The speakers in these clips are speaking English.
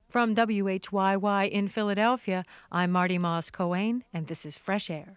From WHYY in Philadelphia, I'm Marty Moss-Coane, and this is Fresh Air.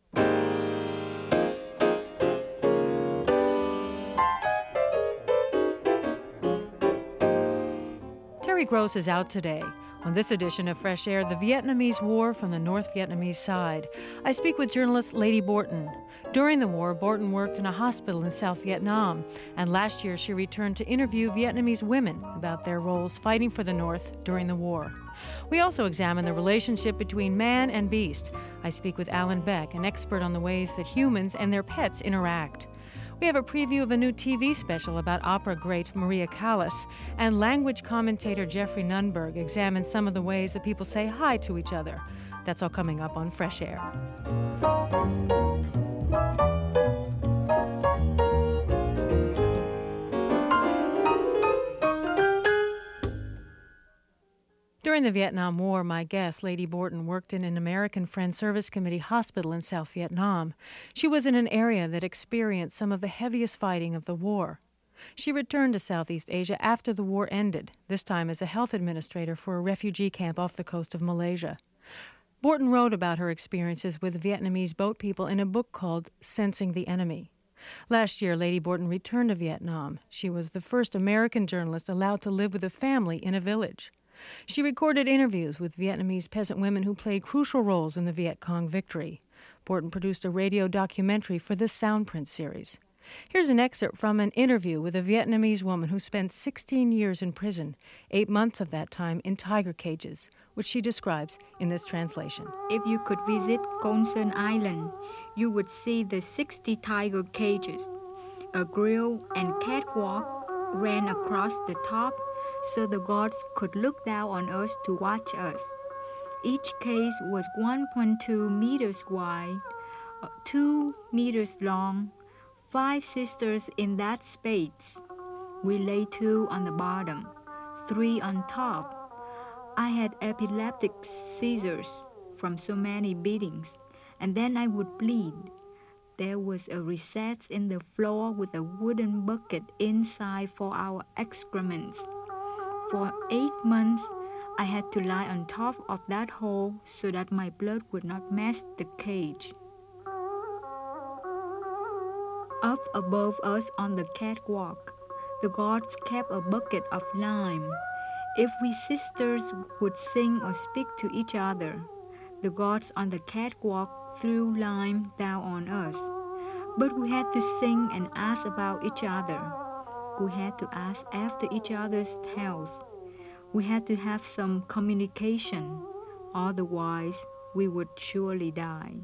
Terry Gross is out today. On this edition of Fresh Air, the Vietnamese War from the North Vietnamese side. I speak with journalist Lady Borton. During the war, Borton worked in a hospital in South Vietnam, and last year she returned to interview Vietnamese women about their roles fighting for the North during the war. We also examine the relationship between man and beast. I speak with Alan Beck, an expert on the ways that humans and their pets interact. We have a preview of a new TV special about opera great Maria Callas, and language commentator Jeffrey Nunberg examines some of the ways that people say hi to each other. That's all coming up on Fresh Air. During the Vietnam War, my guest, Lady Borton, worked in an American Friends Service Committee hospital in South Vietnam. She was in an area that experienced some of the heaviest fighting of the war. She returned to Southeast Asia after the war ended, this time as a health administrator for a refugee camp off the coast of Malaysia. Borton wrote about her experiences with Vietnamese boat people in a book called Sensing the Enemy. Last year, Lady Borton returned to Vietnam. She was the first American journalist allowed to live with a family in a village. She recorded interviews with Vietnamese peasant women who played crucial roles in the Viet Cong victory. Borton produced a radio documentary for the Soundprint series. Here's an excerpt from an interview with a Vietnamese woman who spent 16 years in prison, 8 months of that time in tiger cages, which she describes in this translation. If you could visit Con Sơn Island, you would see the 60 tiger cages. A grill and catwalk ran across the top, so the guards could look down on us to watch us. Each cage was 1.2 meters wide, 2 meters long, 5 sisters in that space. We lay 2 on the bottom, 3 on top. I had epileptic seizures from so many beatings, and then I would bleed. There was a recess in the floor with a wooden bucket inside for our excrements. For 8 months, I had to lie on top of that hole so that my blood would not mess the cage. Up above us on the catwalk, the guards kept a bucket of lime. If we sisters would sing or speak to each other, the guards on the catwalk threw lime down on us. But we had to sing and ask about each other. We had to ask after each other's health. We had to have some communication. Otherwise, we would surely die.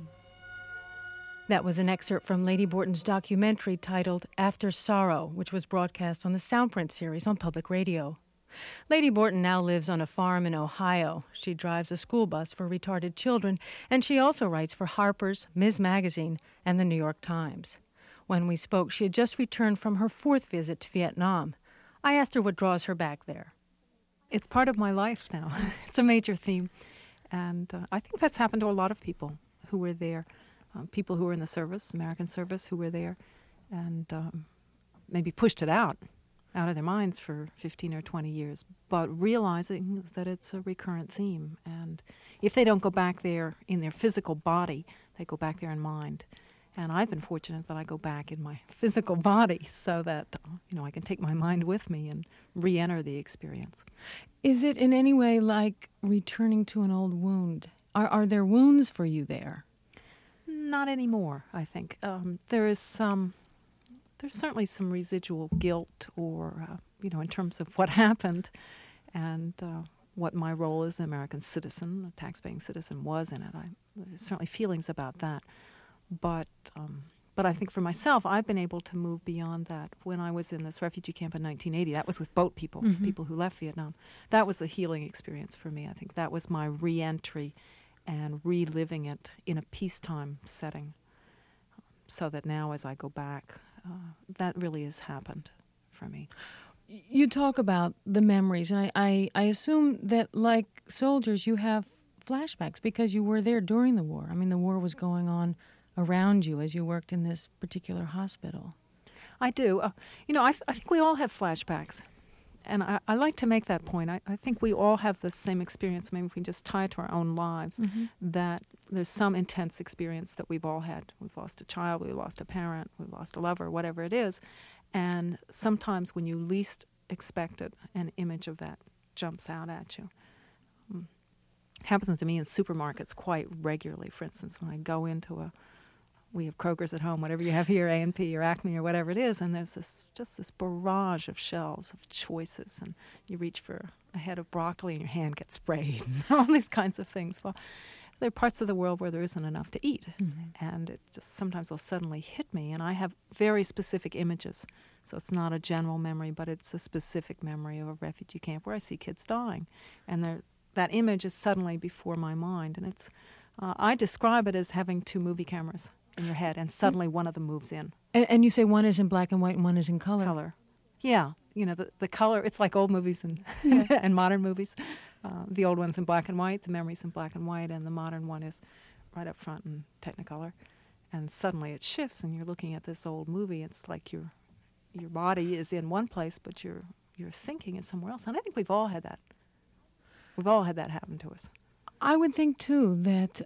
That was an excerpt from Lady Borton's documentary titled After Sorrow, which was broadcast on the Soundprint series on public radio. Lady Borton now lives on a farm in Ohio. She drives a school bus for retarded children, and she also writes for Harper's, Ms. Magazine, and the New York Times. When we spoke, she had just returned from her 4th visit to Vietnam. I asked her what draws her back there. It's part of my life now. It's a major theme. And I think that's happened to a lot of people who were there, people who were in the service, American service, who were there, and maybe pushed it out of their minds for 15 or 20 years, but realizing that it's a recurrent theme. And if they don't go back there in their physical body, they go back there in mind. And I've been fortunate that I go back in my physical body so that, I can take my mind with me and re-enter the experience. Is it in any way like returning to an old wound? Are there wounds for you there? Not anymore, I think. There's certainly some residual guilt or, in terms of what happened and what my role as an American citizen, a tax-paying citizen, was in it. There's certainly feelings about that. But I think for myself, I've been able to move beyond that. When I was in this refugee camp in 1980, that was with boat people, people who left Vietnam. That was the healing experience for me. I think that was my re-entry and reliving it in a peacetime setting. So that now as I go back, that really has happened for me. You talk about the memories, and I assume that like soldiers, you have flashbacks because you were there during the war. I mean, the war was going on around you as you worked in this particular hospital. I do. I think we all have flashbacks. And I like to make that point. I think we all have the same experience. Maybe if we just tie it to our own lives, that there's some intense experience that we've all had. We've lost a child, we've lost a parent, we've lost a lover, whatever it is. And sometimes when you least expect it, an image of that jumps out at you. Happens to me in supermarkets quite regularly. For instance, when I go into we have Kroger's at home, whatever you have here, A&P or Acme or whatever it is, and there's this barrage of shelves of choices, and you reach for a head of broccoli and your hand gets sprayed, and all these kinds of things. Well, there are parts of the world where there isn't enough to eat, and it just sometimes will suddenly hit me, and I have very specific images. So it's not a general memory, but it's a specific memory of a refugee camp where I see kids dying, and that image is suddenly before my mind, and it's I describe it as having two movie cameras in your head, and suddenly one of them moves in. And you say one is in black and white and one is in color. Color. Yeah. You know, the color, it's like old movies and and modern movies. The old one's in black and white, the memory's in black and white, and the modern one is right up front in Technicolor. And suddenly it shifts, and you're looking at this old movie. It's like your body is in one place, but your thinking is somewhere else. And I think we've all had that. We've all had that happen to us. I would think, too, that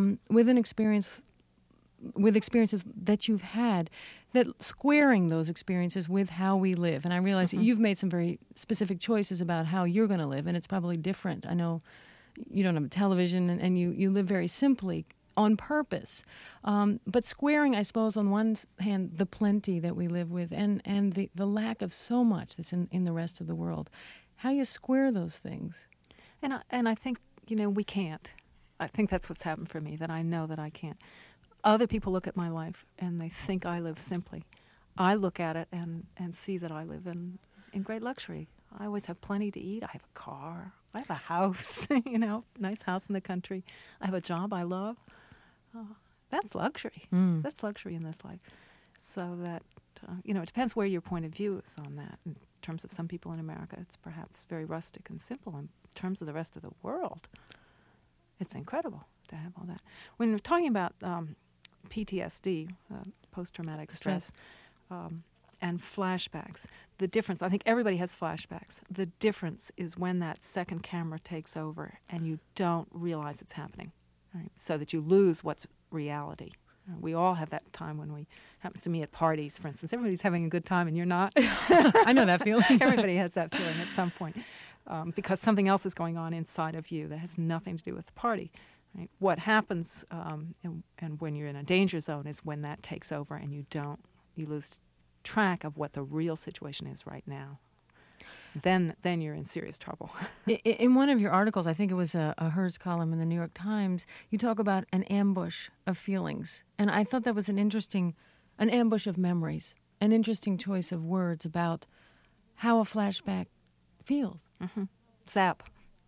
with experiences that you've had, that squaring those experiences with how we live. And I realize that you've made some very specific choices about how you're going to live, and it's probably different. I know you don't have a television, and you live very simply on purpose. But squaring, I suppose, on one hand, the plenty that we live with and the lack of so much that's in the rest of the world. How you square those things. And I think, we can't. I think that's what's happened for me, that I know that I can't. Other people look at my life and they think I live simply. I look at it and see that I live in great luxury. I always have plenty to eat. I have a car. I have a house, nice house in the country. I have a job I love. That's luxury. That's luxury in this life. So that, it depends where your point of view is on that. In terms of some people in America, it's perhaps very rustic and simple. In terms of the rest of the world, it's incredible to have all that. When we're talking about PTSD, post-traumatic stress, and flashbacks, the difference, I think everybody has flashbacks. The difference is when that second camera takes over and you don't realize it's happening, right? So that you lose what's reality. We all have that time when happens to me at parties, for instance. Everybody's having a good time and you're not. I know that feeling. Everybody has that feeling at some point because something else is going on inside of you that has nothing to do with the party. Right? What happens and when you're in a danger zone is when that takes over and you lose track of what the real situation is right now. Then you're in serious trouble. In one of your articles, I think it was a Herz column in the New York Times, you talk about an ambush of feelings. And I thought that was an ambush of memories, an interesting choice of words about how a flashback feels. Zap.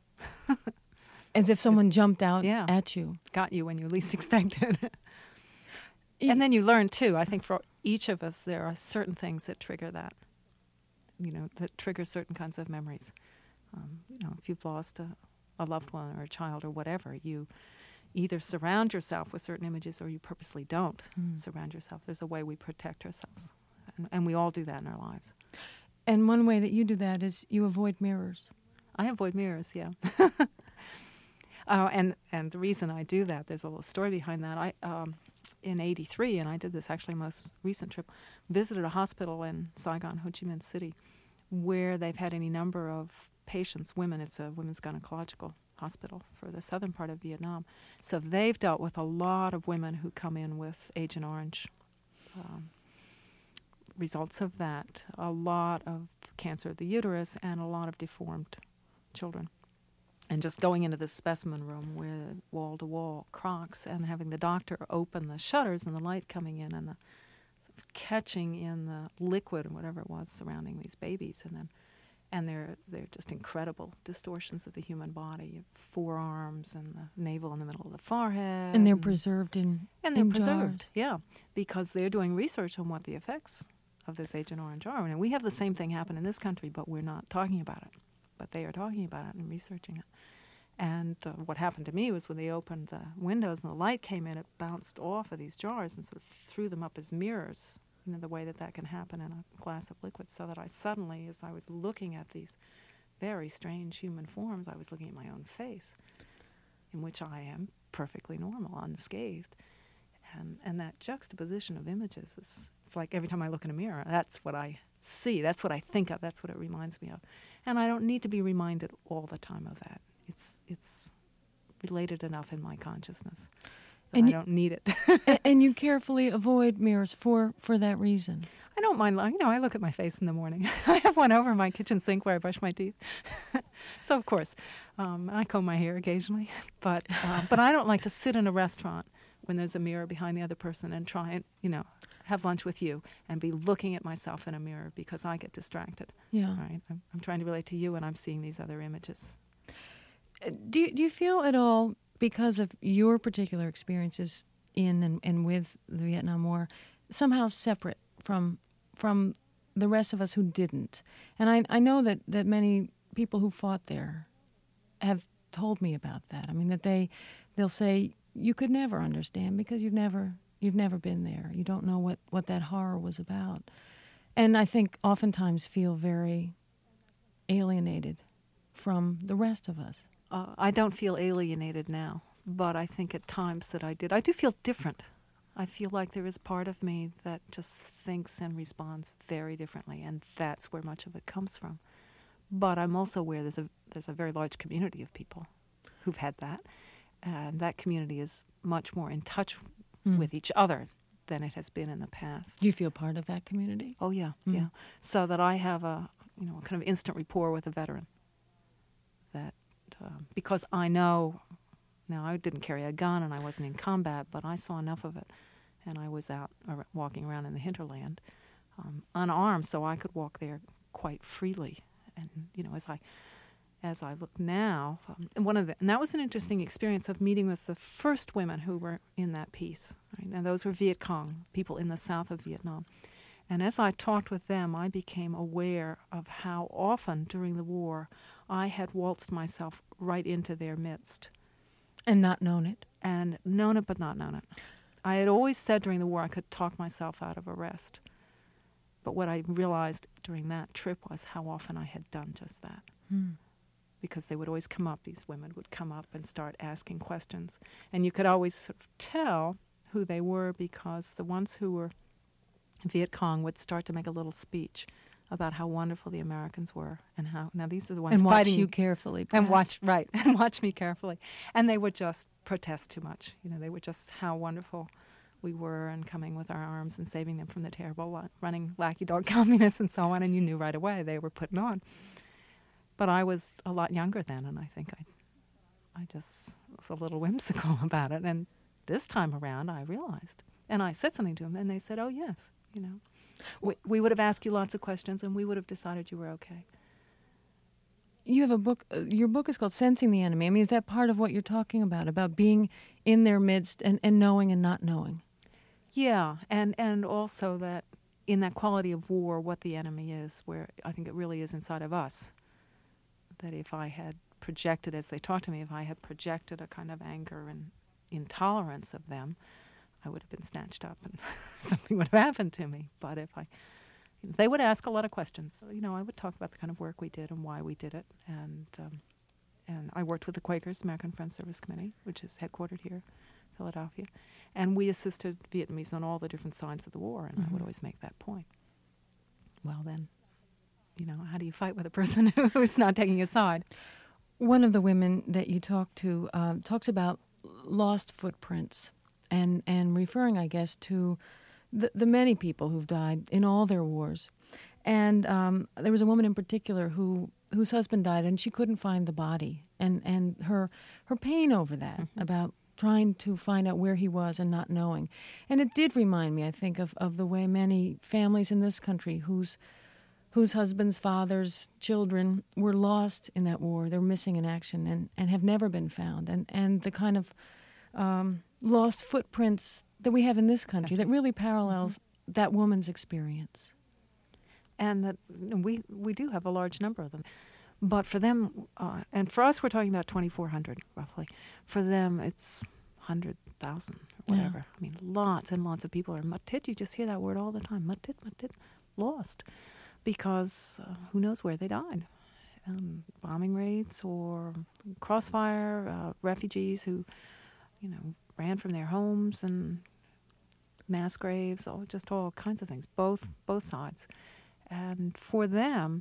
As if someone jumped out at you. Got you when you least expected. And then you learn, too. I think for each of us, there are certain things that trigger that. That trigger certain kinds of memories. If you've lost a loved one or a child or whatever, you either surround yourself with certain images or you purposely don't surround yourself. There's a way we protect ourselves. And we all do that in our lives. And one way that you do that is you avoid mirrors. I avoid mirrors, yeah. And the reason I do that, there's a little story behind that. I in '83, and I did this actually most recent trip, visited a hospital in Saigon, Ho Chi Minh City, where they've had any number of patients, women. It's a women's gynecological hospital for the southern part of Vietnam. So they've dealt with a lot of women who come in with Agent Orange. Results of that, a lot of cancer of the uterus and a lot of deformed children. And just going into the specimen room with wall-to-wall crocs and having the doctor open the shutters and the light coming in and the sort of catching in the liquid or whatever it was surrounding these babies. And they're just incredible distortions of the human body. You have forearms and the navel in the middle of the forehead. And they're preserved in preserved, jars. yeah, because they're doing research on what the effects of this Agent Orange are. And we have the same thing happen in this country, but we're not talking about it. But they are talking about it and researching it. And what happened to me was when they opened the windows and the light came in, it bounced off of these jars and sort of threw them up as mirrors the way that can happen in a glass of liquid, so that I suddenly, as I was looking at these very strange human forms, I was looking at my own face, in which I am perfectly normal, unscathed. And that juxtaposition of images it's like every time I look in a mirror, that's what I see, that's what I think of, that's what it reminds me of. And I don't need to be reminded all the time of that. It's related enough in my consciousness that I don't need it. And you carefully avoid mirrors for that reason. I don't mind. I look at my face in the morning. I have one over my kitchen sink where I brush my teeth. So, of course, I comb my hair occasionally. But I don't like to sit in a restaurant when there's a mirror behind the other person and try and, have lunch with you and be looking at myself in a mirror, because I get distracted. Yeah. Right? I'm trying to relate to you, and I'm seeing these other images. Do you feel at all, because of your particular experiences in and with the Vietnam War, somehow separate from the rest of us who didn't? And I know that many people who fought there have told me about that. I mean, that they'll say, you could never understand because you've never been there. You don't know what that horror was about. And I think oftentimes feel very alienated from the rest of us. I don't feel alienated now, but I think at times that I did. I do feel different. I feel like there is part of me that just thinks and responds very differently, and that's where much of it comes from. But I'm also aware there's a very large community of people who've had that, and that community is much more in touch with each other than it has been in the past. Do you feel part of that community? Oh, yeah, yeah. So that I have a kind of instant rapport with a veteran. That because I know, now I didn't carry a gun and I wasn't in combat, but I saw enough of it, and I was out walking around in the hinterland, unarmed, so I could walk there quite freely. And as I look now, and that was an interesting experience of meeting with the first women who were in that piece, right? And those were Viet Cong, people in the south of Vietnam. And as I talked with them, I became aware of how often during the war I had waltzed myself right into their midst. And not known it. And known it but not known it. I had always said during the war I could talk myself out of arrest. But what I realized during that trip was how often I had done just that. Because they would always come up, these women would come up and start asking questions. And you could always sort of tell who they were, because the ones who were Viet Cong would start to make a little speech about how wonderful the Americans were, and how, now these are the ones and fighting. watch you carefully. And perhaps. watch me carefully. And they would just protest too much. They would just, how wonderful we were, and coming with our arms and saving them from the terrible running lackey dog communists and so on, and you knew right away they were putting on. But I was a lot younger then, and I think I just was a little whimsical about it. And this time around, I realized. And I said something to them, and they said, oh, yes, We would have asked you lots of questions, and we would have decided you were okay. You have a book, your book is called Sensing the Enemy. I mean, is that part of what you're talking about being in their midst and knowing and not knowing? Yeah, and also that in that quality of war, what the enemy is, where I think it really is inside of us. That if I had projected, as they talked to me, if I had projected a kind of anger and intolerance of them, I would have been snatched up and something would have happened to me. But they would ask a lot of questions. I would talk about the kind of work we did and why we did it. And I worked with the Quakers, American Friends Service Committee, which is headquartered here, Philadelphia. And we assisted Vietnamese on all the different sides of the war, and I would always make that point. Well, then, how do you fight with a person who's not taking a side? One of the women that you talked to talks about lost footprints. And referring, I guess, to the many people who've died in all their wars. And there was a woman in particular whose husband died, and she couldn't find the body. And her pain over that, about trying to find out where he was and not knowing. And it did remind me, I think, of the way many families in this country whose husbands, fathers, children were lost in that war. They're missing in action and have never been found. And the kind of lost footprints that we have in this country that really parallels that woman's experience. And that we do have a large number of them. But for them, and for us we're talking about 2,400 roughly. For them it's 100,000 whatever. I mean, lots and lots of people are matit. You just hear that word all the time. Matit, matit, lost. Because who knows where they died. Bombing raids or crossfire, refugees who, ran from their homes, and mass graves, just all kinds of things, both sides. And for them,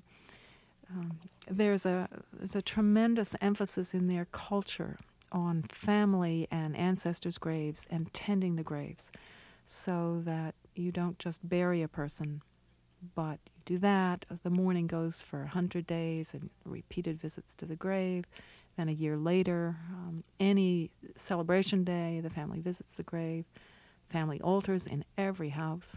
there's a tremendous emphasis in their culture on family and ancestors' graves and tending the graves, so that you don't just bury a person, but you do that. The mourning goes for 100 days and repeated visits to the grave. Then a year later, any celebration day, the family visits the grave. Family altars in every house.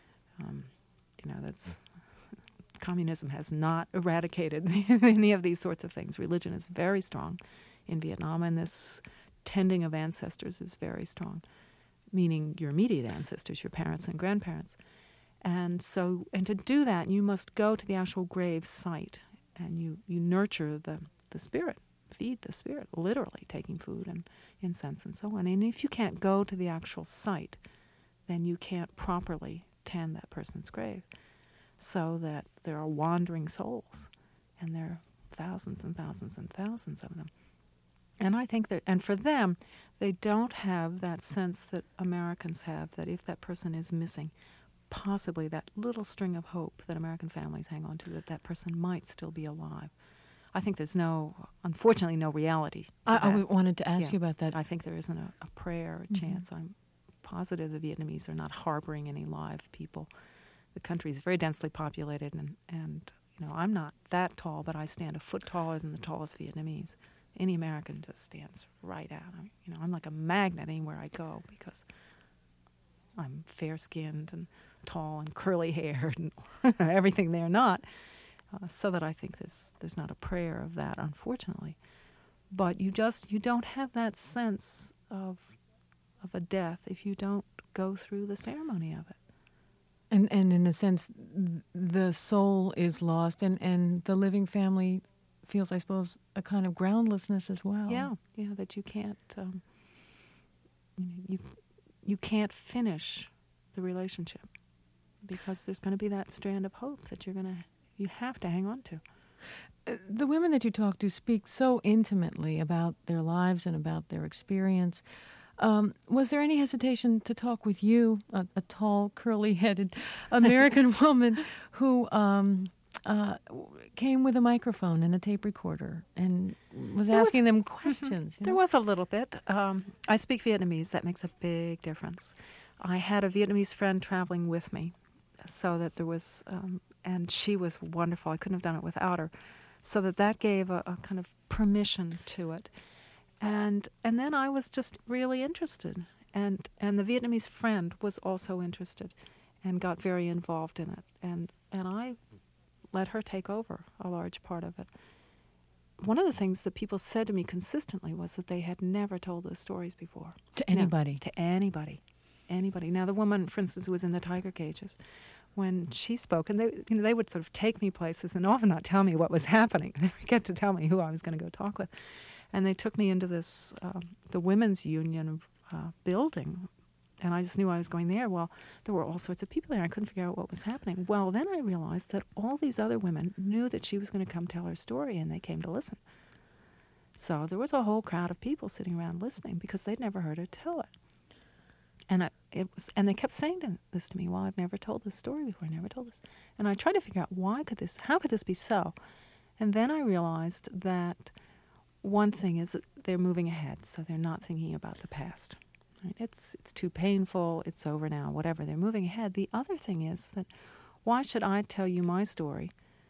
That's communism has not eradicated any of these sorts of things. Religion is very strong in Vietnam, and this tending of ancestors is very strong, meaning your immediate ancestors, your parents and grandparents. And to do that, you must go to the actual grave site, and you nurture the spirit, feed the spirit, literally taking food and incense and so on. And if you can't go to the actual site, then you can't properly tend that person's grave. So that there are wandering souls, and there are thousands and thousands and thousands of them. And I think and for them, they don't have that sense that Americans have, that if that person is missing, possibly that little string of hope that American families hang on to, that person might still be alive. I think there's unfortunately, no reality to I that. wanted to ask you about that. I think there isn't a prayer, a chance. I'm positive the Vietnamese are not harboring any live people. The country is very densely populated, and I'm not that tall, but I stand a foot taller than the tallest Vietnamese. Any American just stands right out. I'm like a magnet anywhere I go, because I'm fair-skinned and tall and curly-haired and everything they're not. So that I think there's not a prayer of that, unfortunately. But you don't have that sense of a death if you don't go through the ceremony of it. And in a sense, the soul is lost, and the living family feels, I suppose, a kind of groundlessness as well. Yeah, that you can't, you can't finish the relationship, because there's going to be that strand of hope that you have to hang on to. The women that you talk to speak so intimately about their lives and about their experience. Was there any hesitation to talk with you, a tall, curly-headed American woman who came with a microphone and a tape recorder and was asking them questions? There was a little bit. I speak Vietnamese. That makes a big difference. I had a Vietnamese friend traveling with me, so that there was, and she was wonderful. I couldn't have done it without her. So that gave a kind of permission to it. And then I was just really interested. And the Vietnamese friend was also interested and got very involved in it. And I let her take over a large part of it. One of the things that people said to me consistently was that they had never told those stories before. To anybody? No, to anybody. Anybody. Now, the woman, for instance, who was in the tiger cages, when she spoke, and they would sort of take me places and often not tell me what was happening. They would forget to tell me who I was going to go talk with. And they took me into this, the Women's Union building, and I just knew I was going there. Well, there were all sorts of people there. I couldn't figure out what was happening. Well, then I realized that all these other women knew that she was going to come tell her story, and they came to listen. So there was a whole crowd of people sitting around listening because they'd never heard her tell it. And they kept saying this to me, well, I've never told this story before, never told this. And I tried to figure out how could this be so? And then I realized that one thing is that they're moving ahead, so they're not thinking about the past. Right? It's too painful, it's over now, whatever. They're moving ahead. The other thing is that why should I tell you my story,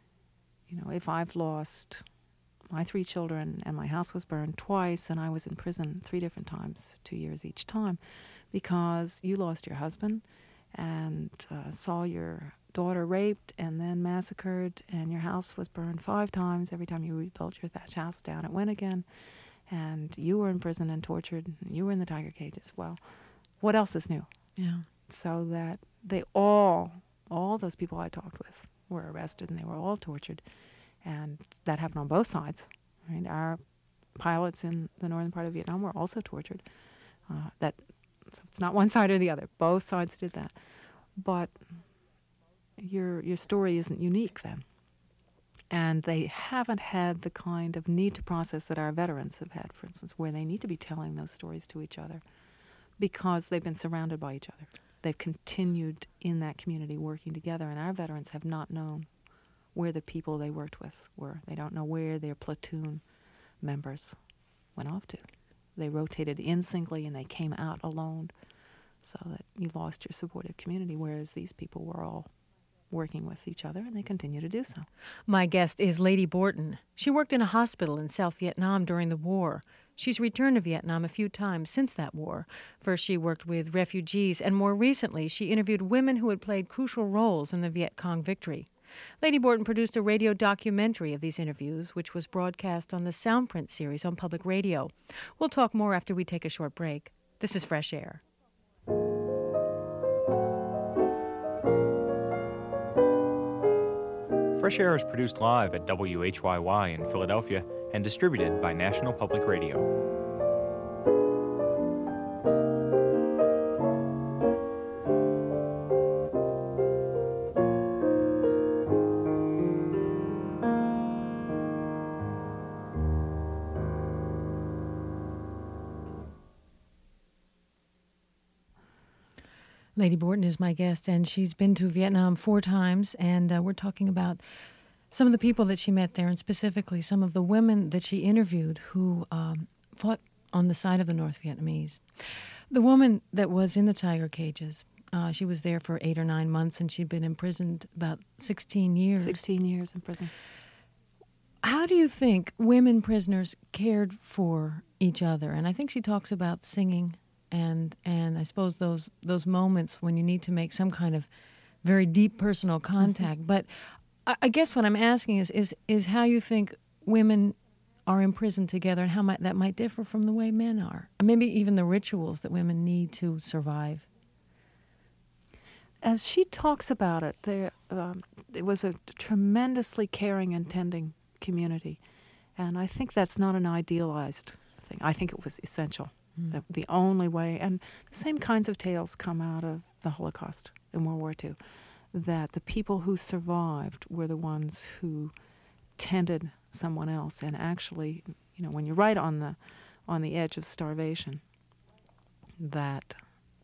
if I've lost my 3 children and my house was burned twice and I was in prison 3 different times, 2 years each time, because you lost your husband and saw your daughter raped and then massacred, and your house was burned 5 times. Every time you rebuilt your thatch house, down it went again, and you were in prison and tortured, and you were in the tiger cages. Well, what else is new? Yeah. So that they all those people I talked with were arrested, and they were all tortured, and that happened on both sides. Right? Our pilots in the northern part of Vietnam were also tortured. That So it's not one side or the other. Both sides did that. But your story isn't unique then. And they haven't had the kind of need to process that our veterans have had, for instance, where they need to be telling those stories to each other because they've been surrounded by each other. They've continued in that community working together, and our veterans have not known where the people they worked with were. They don't know where their platoon members went off to. They rotated in singly and they came out alone, so that you lost your supportive community, whereas these people were all working with each other, and they continue to do so. My guest is Lady Borton. She worked in a hospital in South Vietnam during the war. She's returned to Vietnam a few times since that war. First, she worked with refugees, and more recently, she interviewed women who had played crucial roles in the Viet Cong victory. Lady Borton produced a radio documentary of these interviews, which was broadcast on the Soundprint series on public radio. We'll talk more after we take a short break. This is Fresh Air. Fresh Air is produced live at WHYY in Philadelphia and distributed by National Public Radio. Lady Borton is my guest, and she's been to Vietnam 4 times, and we're talking about some of the people that she met there, and specifically some of the women that she interviewed who fought on the side of the North Vietnamese. The woman that was in the tiger cages, she was there for 8 or 9 months, and she'd been imprisoned about 16 years. 16 years in prison. How do you think women prisoners cared for each other? And I think she talks about singing and I suppose those moments when you need to make some kind of very deep personal contact. Mm-hmm. But I guess what I'm asking is how you think women are imprisoned together and how that might differ from the way men are. Or maybe even the rituals that women need to survive. As she talks about it, it was a tremendously caring and tending community. And I think that's not an idealized thing. I think it was essential. The only way, and the same kinds of tales come out of the Holocaust in World War II, that the people who survived were the ones who tended someone else. And actually, when you're right on the edge of starvation, that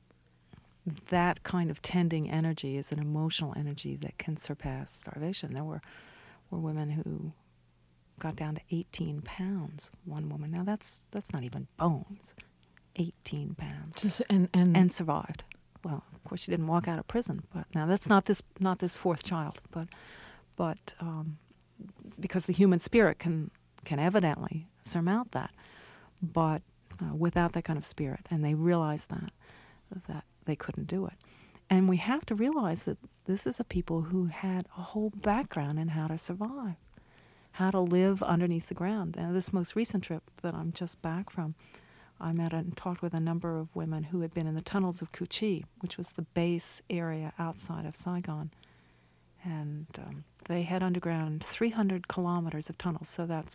kind of tending energy is an emotional energy that can surpass starvation. There were women who got down to 18 pounds, one woman. Now that's not even bones. 18 pounds. And survived. Well, of course, she didn't walk out of prison. But now that's not this 4th child. But because the human spirit can evidently surmount that. But without that kind of spirit, and they realized that they couldn't do it. And we have to realize that this is a people who had a whole background in how to survive, how to live underneath the ground. And this most recent trip that I'm just back from, I met and talked with a number of women who had been in the tunnels of Cu Chi, which was the base area outside of Saigon. And they had underground 300 kilometers of tunnels, so that's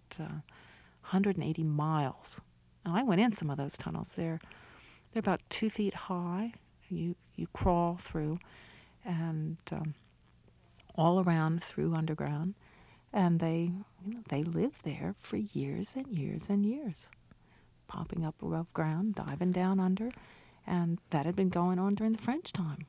180 miles. And I went in some of those tunnels. They're about 2 feet high. You crawl through, and all around through underground. And they lived there for years and years and years, popping up above ground, diving down under, and that had been going on during the French time.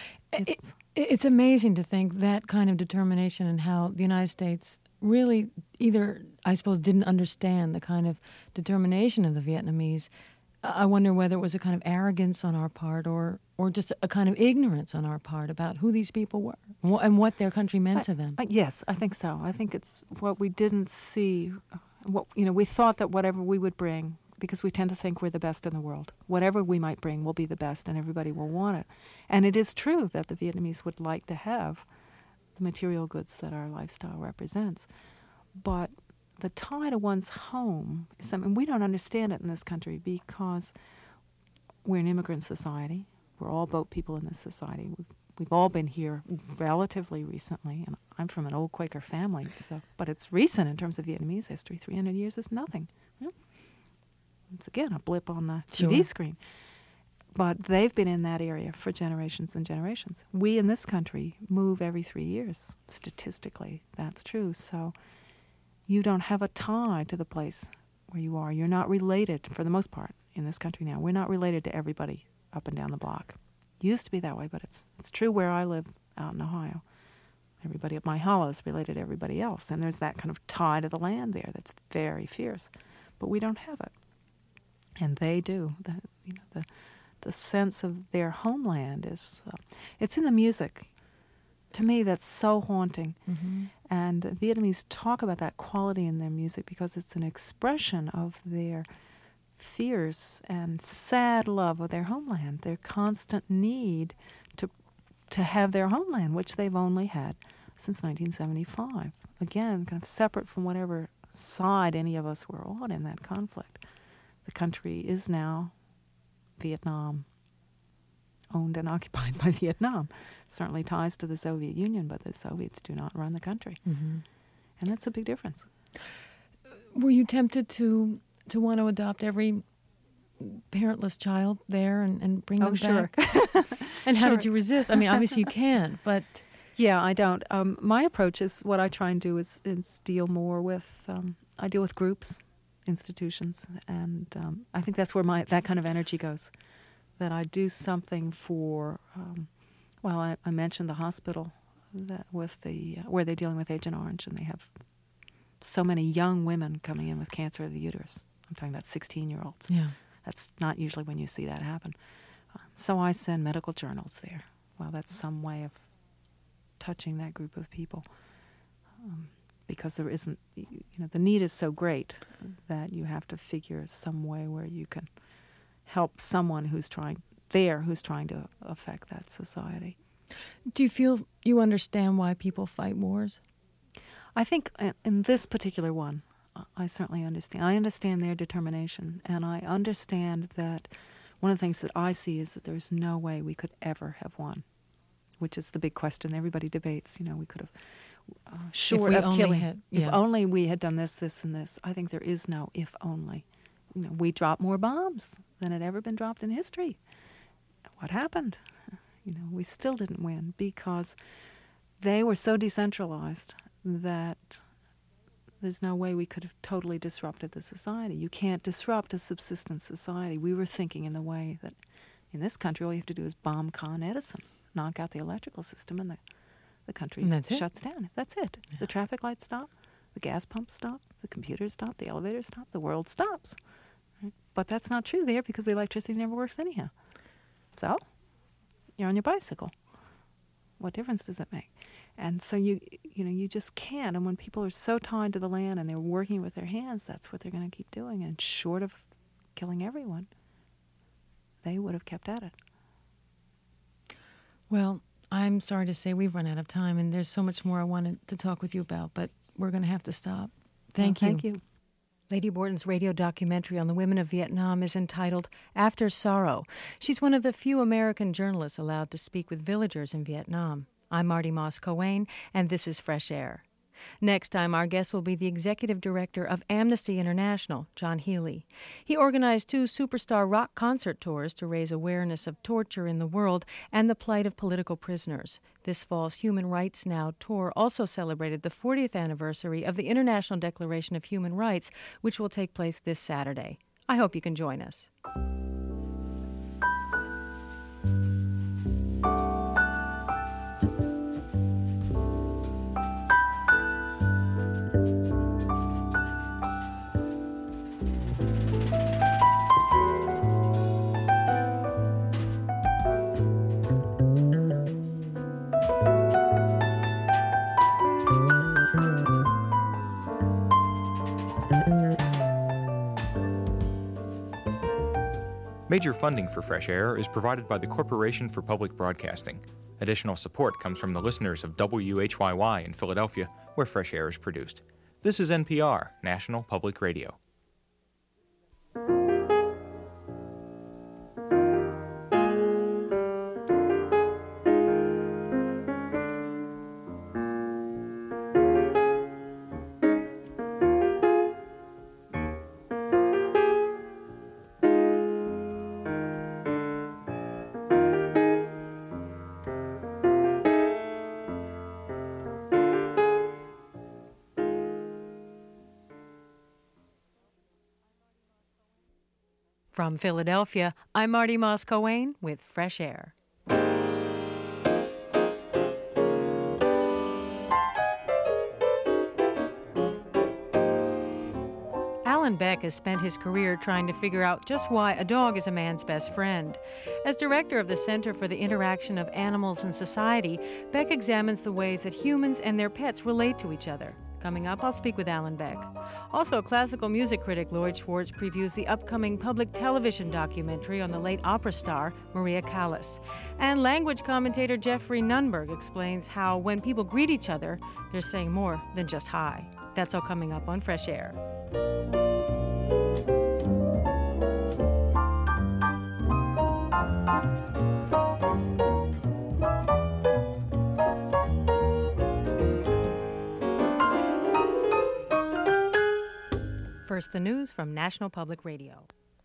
It's amazing to think that kind of determination and how the United States really either, I suppose, didn't understand the kind of determination of the Vietnamese. I wonder whether it was a kind of arrogance on our part or just a kind of ignorance on our part about who these people were and what their country meant to them. Yes, I think so. I think it's what we didn't see. We thought that whatever we would bring, because we tend to think we're the best in the world, whatever we might bring will be the best and everybody will want it. And it is true that the Vietnamese would like to have the material goods that our lifestyle represents. But the tie to one's home is something we don't understand it in this country because we're an immigrant society. We're all boat people in this society. We've all been here relatively recently, and I'm from an old Quaker family, but it's recent in terms of Vietnamese history. 300 years is nothing. It's, again, a blip on the TV screen. But they've been in that area for generations and generations. We in this country move every 3 years. Statistically, that's true. So you don't have a tie to the place where you are. You're not related, for the most part, in this country now. We're not related to everybody up and down the block. Used to be that way, but it's true where I live out in Ohio. Everybody at my hollow is related to everybody else, and there's that kind of tie to the land there that's very fierce. But we don't have it, and they do. The sense of their homeland is it's in the music. To me, that's so haunting. Mm-hmm. And the Vietnamese talk about that quality in their music because it's an expression of their fierce and sad love of their homeland, their constant need to have their homeland, which they've only had since 1975. Again, kind of separate from whatever side any of us were on in that conflict. The country is now Vietnam, owned and occupied by Vietnam. Certainly ties to the Soviet Union, but the Soviets do not run the country. Mm-hmm. And that's a big difference. Were you tempted to want to adopt every parentless child there and bring them back? Sure. And how did you resist? I mean, obviously you can, but... Yeah, I don't. My approach is what I try and do is deal more with, I deal with groups, institutions, and I think that's where that kind of energy goes, that I do something for, I mentioned the hospital that where they're dealing with Agent Orange, and they have so many young women coming in with cancer of the uterus. I'm talking about 16-year-olds. Yeah. That's not usually when you see that happen. So I send medical journals there. Well, that's some way of touching that group of people, because there isn't, the need is so great that you have to figure some way where you can help someone who's trying to affect that society. Do you feel you understand why people fight wars? I think in this particular one, I certainly understand. I understand their determination, and I understand that one of the things that I see is that there's no way we could ever have won, which is the big question everybody debates. We could have, short of killing, if only we had done this, this, and this. I think there is no if only. We dropped more bombs than had ever been dropped in history. What happened? We still didn't win because they were so decentralized that there's no way we could have totally disrupted the society. You can't disrupt a subsistence society. We were thinking in the way that in this country all you have to do is bomb Con Edison, knock out the electrical system, and the country shuts down. That's it. Yeah. The traffic lights stop, the gas pumps stop, the computers stop, the elevators stop, the world stops. Right? But that's not true there because the electricity never works anyhow. So you're on your bicycle. What difference does it make? And so you just can't. And when people are so tied to the land and they're working with their hands, that's what they're going to keep doing. And short of killing everyone, they would have kept at it. Well, I'm sorry to say we've run out of time, and there's so much more I wanted to talk with you about, but we're going to have to stop. Thank you. Thank you. Lady Borton's radio documentary on the women of Vietnam is entitled After Sorrow. She's one of the few American journalists allowed to speak with villagers in Vietnam. I'm Marty Moss-Coane, and this is Fresh Air. Next time, our guest will be the executive director of Amnesty International, John Healy. He organized 2 superstar rock concert tours to raise awareness of torture in the world and the plight of political prisoners. This fall's Human Rights Now tour also celebrated the 40th anniversary of the International Declaration of Human Rights, which will take place this Saturday. I hope you can join us. Major funding for Fresh Air is provided by the Corporation for Public Broadcasting. Additional support comes from the listeners of WHYY in Philadelphia, where Fresh Air is produced. This is NPR, National Public Radio. From Philadelphia, I'm Marty Moss-Coane with Fresh Air. Alan Beck has spent his career trying to figure out just why a dog is a man's best friend. As director of the Center for the Interaction of Animals and Society, Beck examines the ways that humans and their pets relate to each other. Coming up, I'll speak with Alan Beck. Also, classical music critic Lloyd Schwartz previews the upcoming public television documentary on the late opera star Maria Callas. And language commentator Jeffrey Nunberg explains how when people greet each other, they're saying more than just hi. That's all coming up on Fresh Air. First, the news from National Public Radio.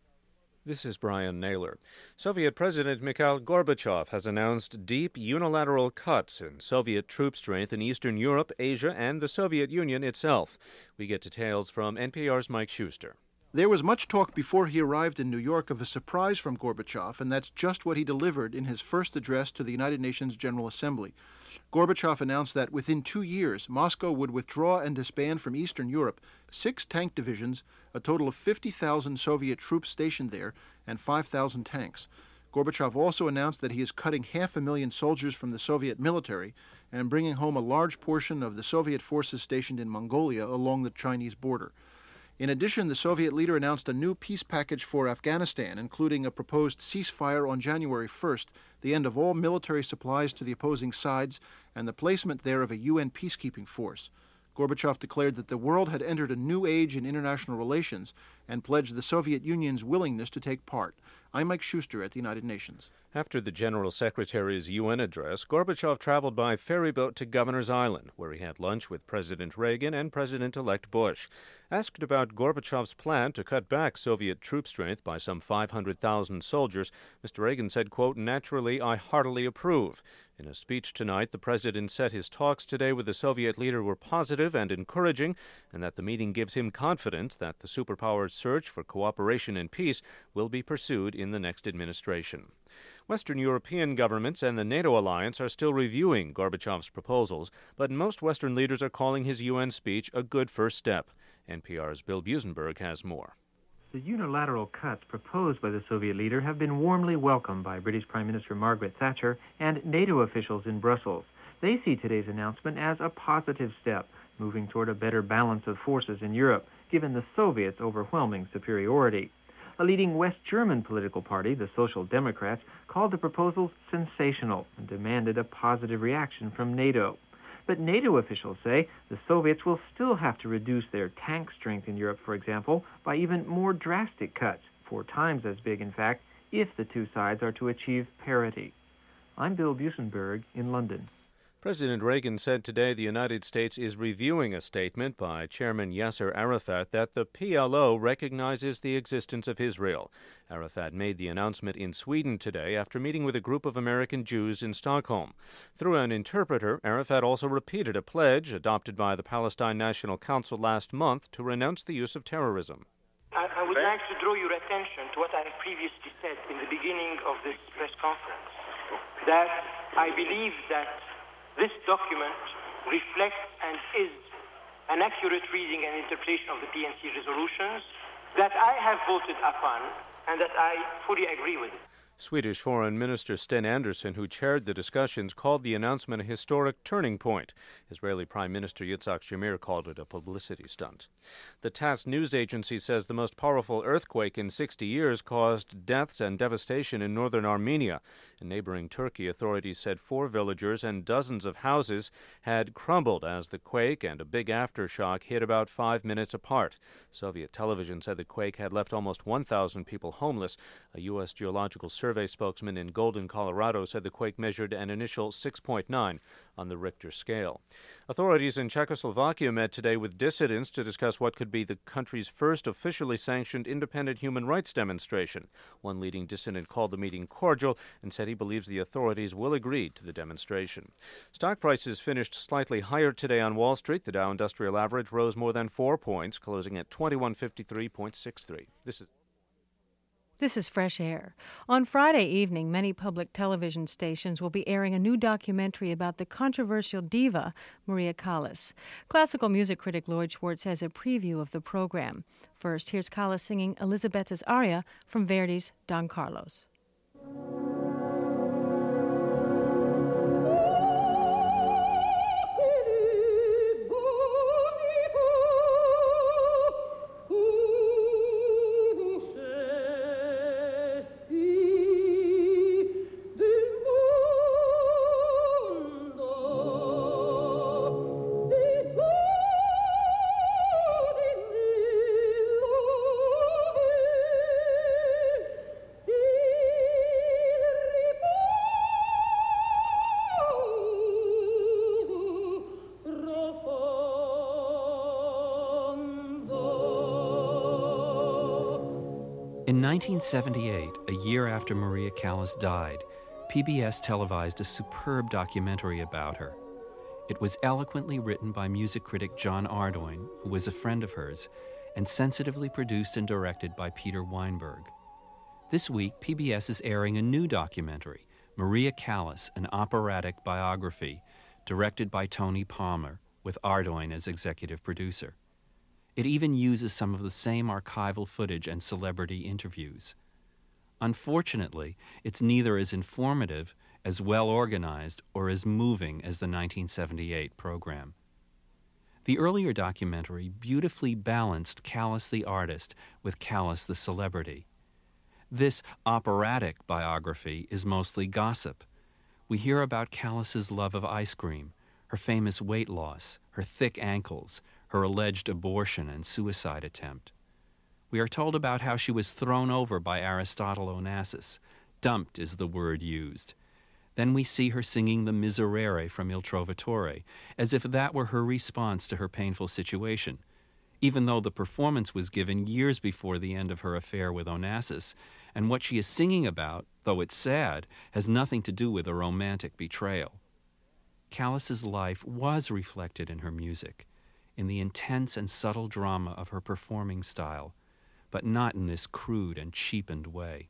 This is Brian Naylor. Soviet President Mikhail Gorbachev has announced deep unilateral cuts in Soviet troop strength in Eastern Europe, Asia, and the Soviet Union itself. We get details from NPR's Mike Schuster. There was much talk before he arrived in New York of a surprise from Gorbachev, and that's just what he delivered in his first address to the United Nations General Assembly. Gorbachev announced that within 2 years, Moscow would withdraw and disband from Eastern Europe 6 tank divisions, a total of 50,000 Soviet troops stationed there, and 5,000 tanks. Gorbachev also announced that he is cutting 500,000 soldiers from the Soviet military and bringing home a large portion of the Soviet forces stationed in Mongolia along the Chinese border. In addition, the Soviet leader announced a new peace package for Afghanistan, including a proposed ceasefire on January 1st, the end of all military supplies to the opposing sides, and the placement there of a UN peacekeeping force. Gorbachev declared that the world had entered a new age in international relations and pledged the Soviet Union's willingness to take part. I'm Mike Schuster at the United Nations. After the General Secretary's UN address, Gorbachev traveled by ferryboat to Governor's Island, where he had lunch with President Reagan and President-elect Bush. Asked about Gorbachev's plan to cut back Soviet troop strength by some 500,000 soldiers, Mr. Reagan said, quote, "Naturally, I heartily approve." In a speech tonight, the president said his talks today with the Soviet leader were positive and encouraging, and that the meeting gives him confidence that the superpower's search for cooperation and peace will be pursued in the next administration. Western European governments and the NATO alliance are still reviewing Gorbachev's proposals, but most Western leaders are calling his UN speech a good first step. NPR's Bill Busenberg has more. The unilateral cuts proposed by the Soviet leader have been warmly welcomed by British Prime Minister Margaret Thatcher and NATO officials in Brussels. They see today's announcement as a positive step, moving toward a better balance of forces in Europe, given the Soviets' overwhelming superiority. A leading West German political party, the Social Democrats, called the proposals sensational and demanded a positive reaction from NATO. But NATO officials say the Soviets will still have to reduce their tank strength in Europe, for example, by even more drastic cuts, 4 times as big, in fact, if the two sides are to achieve parity. I'm Bill Busenberg in London. President Reagan said today the United States is reviewing a statement by Chairman Yasser Arafat that the PLO recognizes the existence of Israel. Arafat made the announcement in Sweden today after meeting with a group of American Jews in Stockholm. Through an interpreter, Arafat also repeated a pledge adopted by the Palestine National Council last month to renounce the use of terrorism. I would like to draw your attention to what I previously said in the beginning of this press conference, that I believe that this document reflects and is an accurate reading and interpretation of the PNC resolutions that I have voted upon and that I fully agree with. Swedish Foreign Minister Sten Andersson, who chaired the discussions, called the announcement a historic turning point. Israeli Prime Minister Yitzhak Shamir called it a publicity stunt. The TASS news agency says the most powerful earthquake in 60 years caused deaths and devastation in northern Armenia. In neighboring Turkey, authorities said 4 villagers and dozens of houses had crumbled as the quake and a big aftershock hit about 5 minutes apart. Soviet television said the quake had left almost 1,000 people homeless. A U.S. Geological Survey spokesman in Golden, Colorado, said the quake measured an initial 6.9 on the Richter scale. Authorities in Czechoslovakia met today with dissidents to discuss what could be the country's first officially sanctioned independent human rights demonstration. One leading dissident called the meeting cordial and said he believes the authorities will agree to the demonstration. Stock prices finished slightly higher today on Wall Street. The Dow Industrial Average rose more than 4 points, closing at 2153.63. This is This is Fresh Air. On Friday evening, many public television stations will be airing a new documentary about the controversial diva, Maria Callas. Classical music critic Lloyd Schwartz has a preview of the program. First, here's Callas singing Elisabetta's aria from Verdi's Don Carlos. In 1978, a year after Maria Callas died, PBS televised a superb documentary about her. It was eloquently written by music critic John Ardoin, who was a friend of hers, and sensitively produced and directed by Peter Weinberg. This week, PBS is airing a new documentary, Maria Callas, an operatic biography, directed by Tony Palmer, with Ardoin as executive producer. It even uses some of the same archival footage and celebrity interviews. Unfortunately, it's neither as informative, as well-organized, or as moving as the 1978 program. The earlier documentary beautifully balanced Callas the artist with Callas the celebrity. This operatic biography is mostly gossip. We hear about Callas's love of ice cream, her famous weight loss, her thick ankles, her alleged abortion and suicide attempt. We are told about how she was thrown over by Aristotle Onassis. Dumped is the word used. Then we see her singing the Miserere from Il Trovatore, as if that were her response to her painful situation, even though the performance was given years before the end of her affair with Onassis, and what she is singing about, though it's sad, has nothing to do with a romantic betrayal. Callas's life was reflected in her music, in the intense and subtle drama of her performing style, but not in this crude and cheapened way.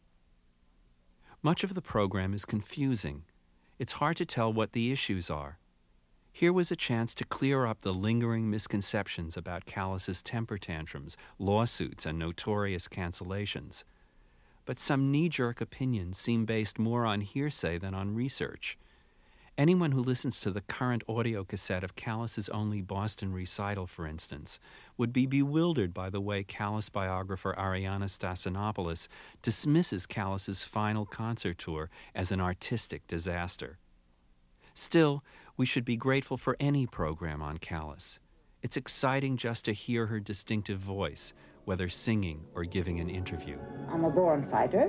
Much of the program is confusing. It's hard to tell what the issues are. Here was a chance to clear up the lingering misconceptions about Callas's temper tantrums, lawsuits, and notorious cancellations. But some knee-jerk opinions seem based more on hearsay than on research. Anyone who listens to the current audio cassette of Callas's only Boston recital, for instance, would be bewildered by the way Callas biographer Ariana Stassinopoulos dismisses Callas's final concert tour as an artistic disaster. Still, we should be grateful for any program on Callas. It's exciting just to hear her distinctive voice, whether singing or giving an interview. I'm a born fighter,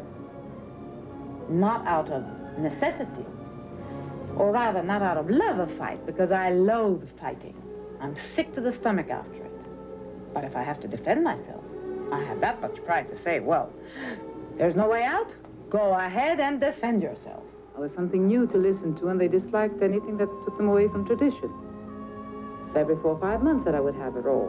not out of necessity, or rather not out of love of fight, because I loathe fighting. I'm sick to the stomach after it. But if I have to defend myself, I have that much pride to say, well, there's no way out. Go ahead and defend yourself. It was something new to listen to, and they disliked anything that took them away from tradition. Every 4 or 5 months that I would have a role.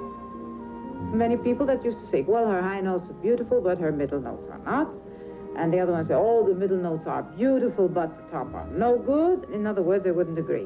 Many people that used to say, well, her high notes are beautiful, but her middle notes are not. And the other one said, oh, the middle notes are beautiful, but the top are no good. In other words, they wouldn't agree.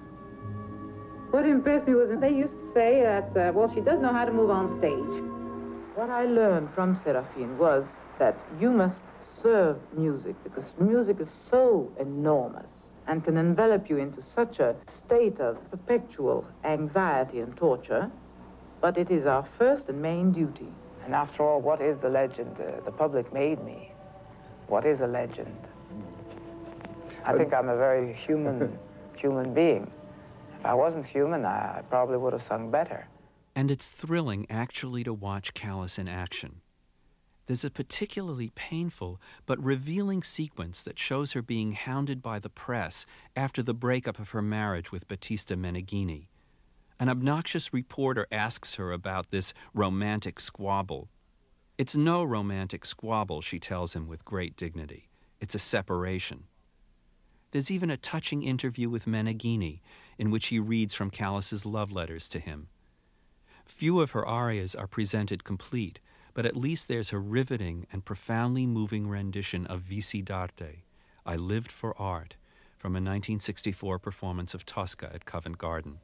What impressed me was that they used to say that, well, she does know how to move on stage. What I learned from Serafine was that you must serve music, because music is so enormous and can envelop you into such a state of perpetual anxiety and torture, but it is our first and main duty. And after all, what is the legend? The public made me. What is a legend? I think I'm a very human being. If I wasn't human, I probably would have sung better. And it's thrilling actually to watch Callas in action. There's a particularly painful but revealing sequence that shows her being hounded by the press after the breakup of her marriage with Battista Meneghini. An obnoxious reporter asks her about this romantic squabble. It's no romantic squabble, she tells him with great dignity. It's a separation. There's even a touching interview with Meneghini in which he reads from Callas's love letters to him. Few of her arias are presented complete, but at least there's a riveting and profoundly moving rendition of Vissi d'arte, I Lived for Art, from a 1964 performance of Tosca at Covent Garden.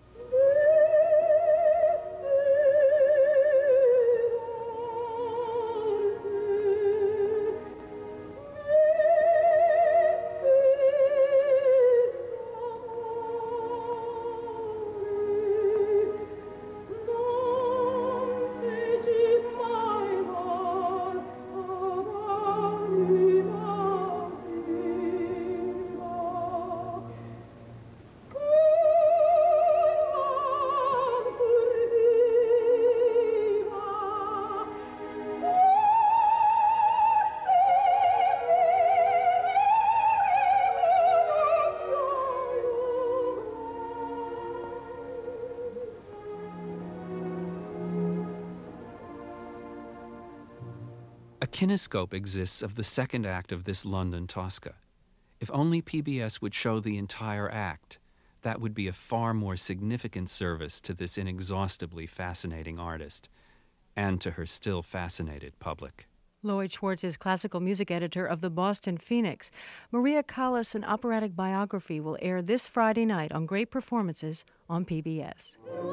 A kinescope exists of the second act of this London Tosca. If only PBS would show the entire act, that would be a far more significant service to this inexhaustibly fascinating artist and to her still fascinated public. Lloyd Schwartz is classical music editor of the Boston Phoenix. Maria Callas' An Operatic Biography will air this Friday night on Great Performances on PBS.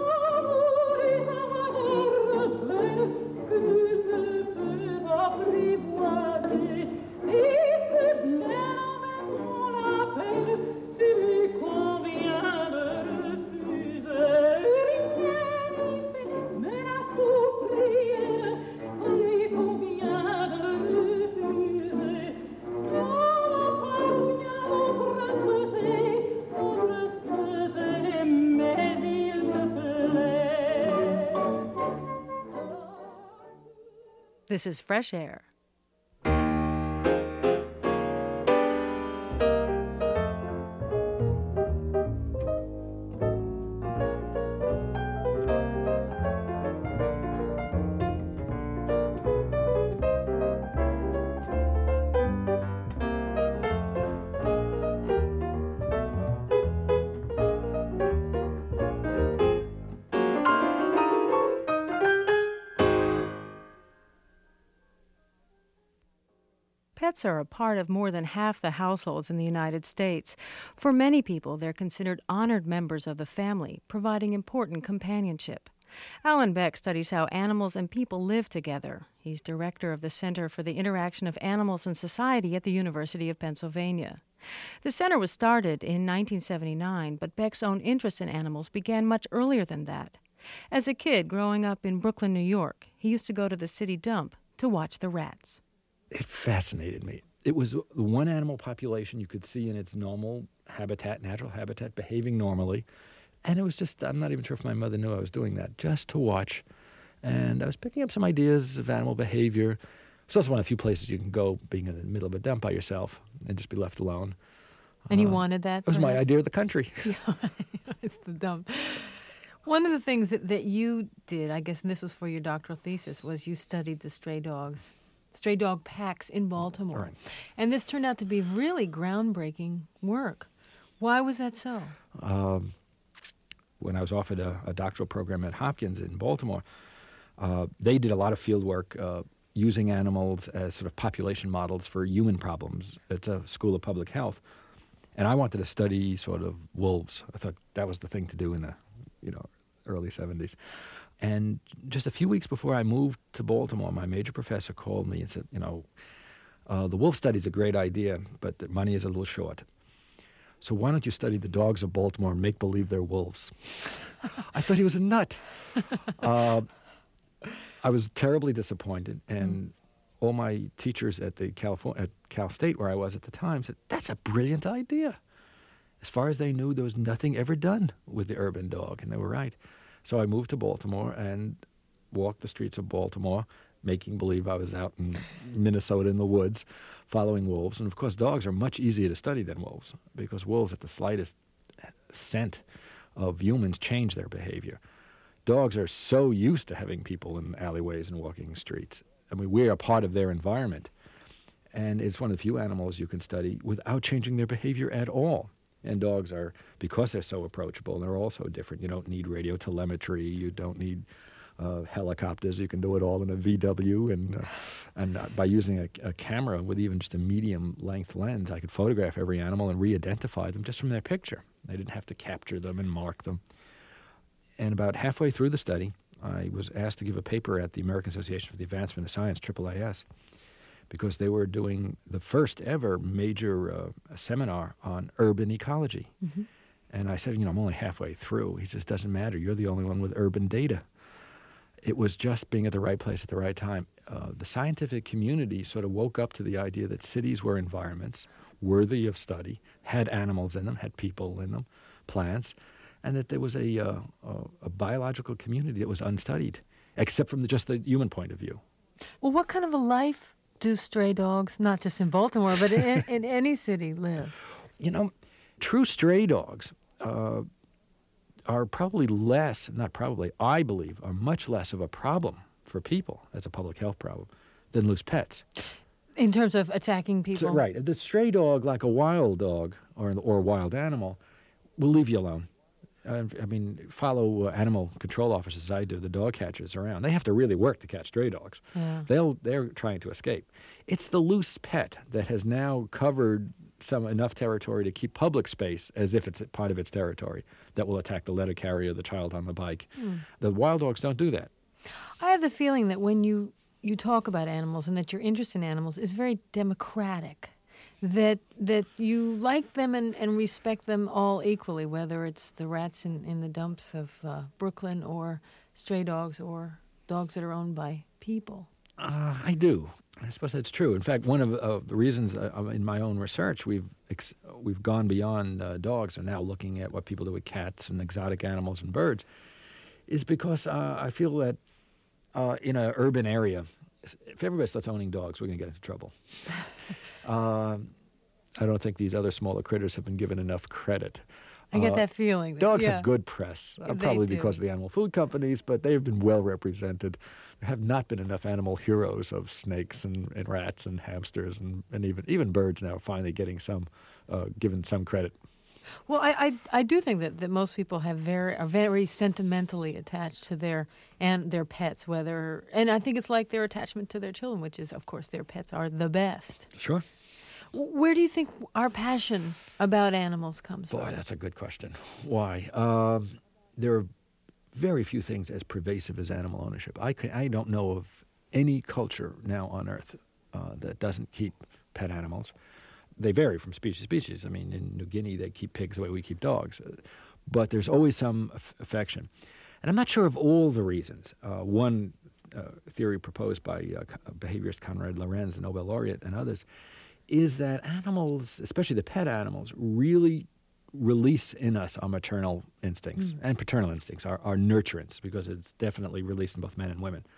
This is Fresh Air. Pets are a part of more than half the households in the United States. For many people, they're considered honored members of the family, providing important companionship. Alan Beck studies how animals and people live together. He's director of the Center for the Interaction of Animals and Society at the University of Pennsylvania. The center was started in 1979, but Beck's own interest in animals began much earlier than that. As a kid growing up in Brooklyn, New York, he used to go to the city dump to watch the rats. It fascinated me. It was the one animal population you could see in its normal habitat, natural habitat, behaving normally. And it was just, I'm not even sure if my mother knew I was doing that, just to watch. And I was picking up some ideas of animal behavior. It's also one of the few places you can go being in the middle of a dump by yourself and just be left alone. And you wanted that? It was my idea of the country. Yeah, it's the dump. One of the things that you did, I guess, and this was for your doctoral thesis, was you studied the stray dog packs in Baltimore. Right. And this turned out to be really groundbreaking work. Why was that so? When I was offered a doctoral program at Hopkins in Baltimore, they did a lot of field work using animals as sort of population models for human problems. It's a school of public health. And I wanted to study sort of wolves. I thought that was the thing to do in the early 70s. And just a few weeks before I moved to Baltimore, my major professor called me and said, the wolf study is a great idea, but the money is a little short. So why don't you study the dogs of Baltimore and make believe they're wolves? I thought he was a nut. I was terribly disappointed, and all my teachers at Cal State, where I was at the time, said, that's a brilliant idea. As far as they knew, there was nothing ever done with the urban dog, and they were right. So I moved to Baltimore and walked the streets of Baltimore, making believe I was out in Minnesota in the woods, following wolves. And of course, dogs are much easier to study than wolves, because wolves, at the slightest scent of humans, change their behavior. Dogs are so used to having people in alleyways and walking streets. I mean, we're a part of their environment. And it's one of the few animals you can study without changing their behavior at all. And dogs are, because they're so approachable, they're also different. You don't need radio telemetry. You don't need helicopters. You can do it all in a VW, and by using a camera with even just a medium-length lens, I could photograph every animal and re-identify them just from their picture. I didn't have to capture them and mark them. And about halfway through the study, I was asked to give a paper at the American Association for the Advancement of Science, AAAS, because they were doing the first ever major seminar on urban ecology. Mm-hmm. And I said, I'm only halfway through. He says, doesn't matter. You're the only one with urban data. It was just being at the right place at the right time. The scientific community sort of woke up to the idea that cities were environments worthy of study, had animals in them, had people in them, plants, and that there was a biological community that was unstudied, except from just the human point of view. Well, what kind of a life do stray dogs, not just in Baltimore, but in any city, live? True stray dogs are probably I believe, are much less of a problem for people as a public health problem than loose pets. In terms of attacking people? So, right. The stray dog, like a wild dog or a wild animal, will leave you alone. Follow animal control officers as I do, the dog catchers around. They have to really work to catch stray dogs. Yeah. They're trying to escape. It's the loose pet that has now covered enough territory to keep public space as if it's part of its territory that will attack the letter carrier, the child on the bike. The wild dogs don't do that. I have the feeling that when you talk about animals and that your interest in animals is very democratic, that you like them and respect them all equally, whether it's the rats in the dumps of Brooklyn or stray dogs or dogs that are owned by people. I do. I suppose that's true. In fact, one of the reasons in my own research we've gone beyond dogs and now looking at what people do with cats and exotic animals and birds is because I feel that in an urban area, if everybody starts owning dogs, we're going to get into trouble. I don't think these other smaller critters have been given enough credit. I get that feeling. Dogs have good press, probably because of the animal food companies, but they've been well represented. There have not been enough animal heroes of snakes and rats and hamsters and even birds now finally getting given some credit. Well, I do think that most people are very sentimentally attached to their pets, and I think it's like their attachment to their children, which is, of course, their pets are the best. Sure. Where do you think our passion about animals comes from? Boy, that's a good question. Why? There are very few things as pervasive as animal ownership. I don't know of any culture now on Earth that doesn't keep pet animals. They vary from species to species. In New Guinea, they keep pigs the way we keep dogs. But there's always some affection. And I'm not sure of all the reasons. One theory proposed by behaviorist Konrad Lorenz, the Nobel laureate, and others, is that animals, especially the pet animals, really release in us our maternal instincts and paternal instincts, our nurturance, because it's definitely released in both men and women.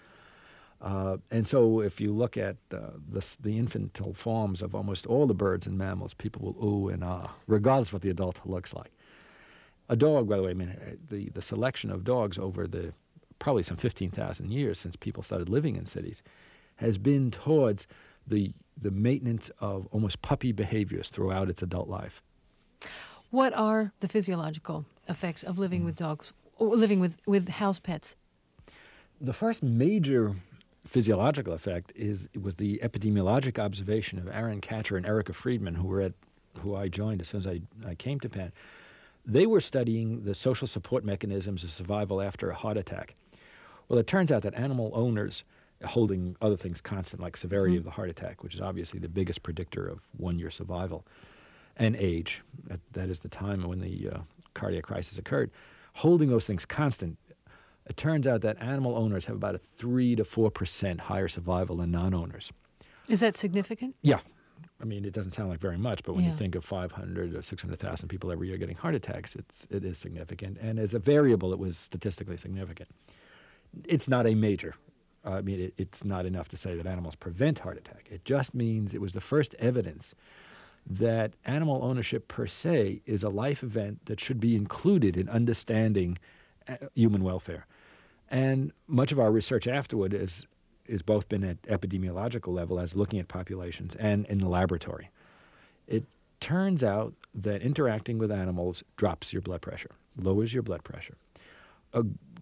And so if you look at the infantile forms of almost all the birds and mammals, people will ooh and ah, regardless of what the adult looks like. A dog, by the way, the selection of dogs over probably some 15,000 years since people started living in cities has been towards the maintenance of almost puppy behaviors throughout its adult life. What are the physiological effects of living with dogs, or living with house pets? The first major physiological effect was the epidemiologic observation of Aaron Katcher and Erica Friedman, who I joined as soon as I came to Penn. They were studying the social support mechanisms of survival after a heart attack. Well, it turns out that animal owners, holding other things constant like severity of the heart attack, which is obviously the biggest predictor of one-year survival, and age, that is the time when the cardiac crisis occurred, holding those things constant, it turns out that animal owners have about a 3 to 4% higher survival than non-owners. Is that significant? Yeah. It doesn't sound like very much, but when you think of 500 or 600,000 people every year getting heart attacks, it is significant. And as a variable, it was statistically significant. It's not a major. It's not enough to say that animals prevent heart attack. It just means it was the first evidence that animal ownership per se is a life event that should be included in understanding human welfare. And much of our research afterward is both been at epidemiological level as looking at populations and in the laboratory. It turns out that interacting with animals drops your blood pressure, lowers your blood pressure. A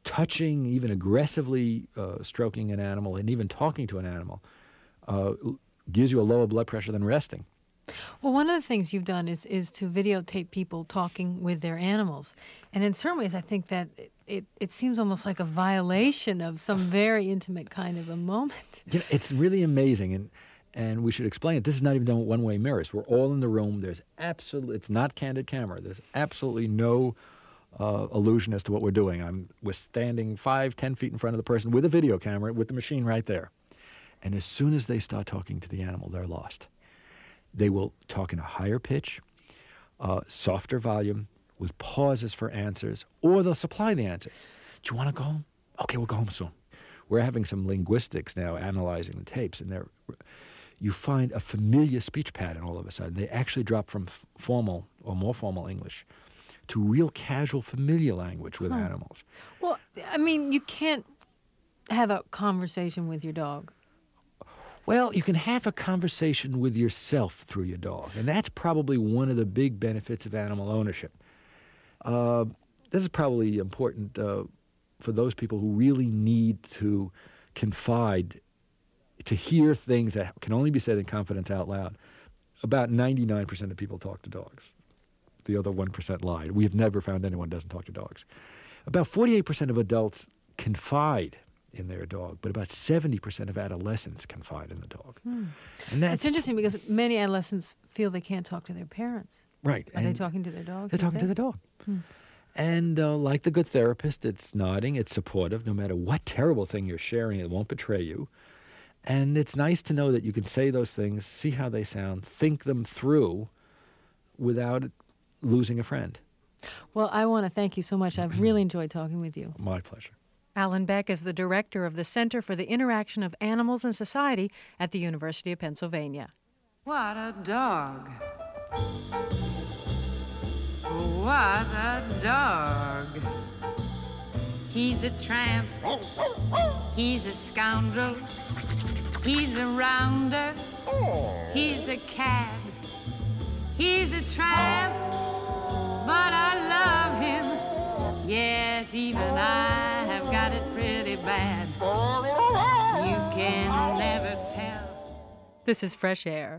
touching, even aggressively stroking an animal, and even talking to an animal gives you a lower blood pressure than resting. Well, one of the things you've done is to videotape people talking with their animals. And in certain ways, I think that it seems almost like a violation of some very intimate kind of a moment. You know, it's really amazing, and we should explain it. This is not even done with one-way mirrors. We're all in the room. It's not candid camera. There's absolutely no illusion as to what we're doing. We're standing 5-10 feet in front of the person with a video camera with the machine right there. And as soon as they start talking to the animal, they're lost. They will talk in a higher pitch, softer volume, with pauses for answers, or they'll supply the answer. Do you want to go home? Okay, we'll go home soon. We're having some linguistics now analyzing the tapes, and you find a familiar speech pattern all of a sudden. They actually drop from formal or more formal English to real casual, familiar language with animals. Well, I mean, you can't have a conversation with your dog. Well, you can have a conversation with yourself through your dog, and that's probably one of the big benefits of animal ownership. This is probably important for those people who really need to confide, to hear things that can only be said in confidence out loud. About 99% of people talk to dogs. The other 1% lied. We have never found anyone who doesn't talk to dogs. About 48% of adults confide in their dog, but about 70% of adolescents confide in the dog. And it's interesting because many adolescents feel they can't talk to their parents. Right. Are they talking to their dogs? They're talking to the dog. And like the good therapist, it's nodding, it's supportive. No matter what terrible thing you're sharing, it won't betray you. And it's nice to know that you can say those things, see how they sound, think them through without losing a friend. Well, I want to thank you so much. I've really enjoyed talking with you. My pleasure. Alan Beck is the director of the Center for the Interaction of Animals and Society at the University of Pennsylvania. What a dog. What a dog. He's a tramp. He's a scoundrel. He's a rounder. He's a cad. He's a tramp. But I love him. Yes, even I have got it pretty bad. You can never tell. This is Fresh Air.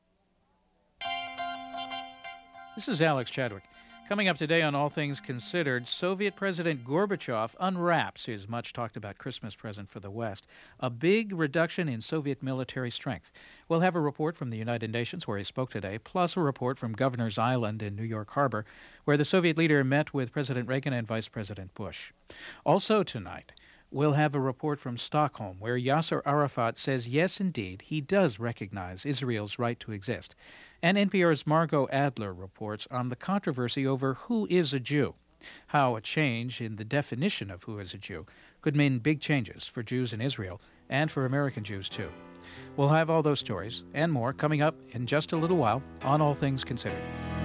This is Alex Chadwick. Coming up today on All Things Considered, Soviet President Gorbachev unwraps his much-talked-about Christmas present for the West, a big reduction in Soviet military strength. We'll have a report from the United Nations, where he spoke today, plus a report from Governor's Island in New York Harbor, where the Soviet leader met with President Reagan and Vice President Bush. Also tonight, we'll have a report from Stockholm, where Yasser Arafat says, yes, indeed, he does recognize Israel's right to exist. And NPR's Margot Adler reports on the controversy over who is a Jew, how a change in the definition of who is a Jew could mean big changes for Jews in Israel and for American Jews, too. We'll have all those stories and more coming up in just a little while on All Things Considered.